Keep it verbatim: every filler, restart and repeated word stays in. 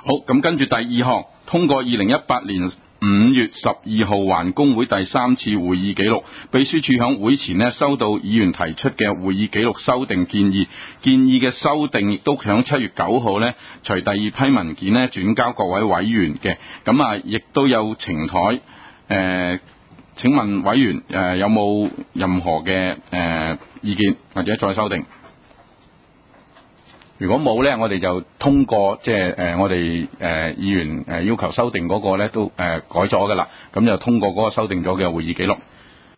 好，咁跟住第二項，通過二零一八年五月十二號環工會第三次會議記錄，秘書處響會前呢收到議員提出嘅會議記錄修訂建議，建議嘅修訂亦都響七月九號呢隨第二批文件呢轉交各位委員嘅，咁啊亦都有呈台，誒、呃，請問委員誒、呃、有冇任何嘅誒、呃、意見或者再修訂？如果冇咧，我哋就通過即係誒我哋誒、呃、議員誒要求修訂嗰個咧都誒、呃、改咗噶啦，咁就通過嗰個修訂咗嘅會議記錄。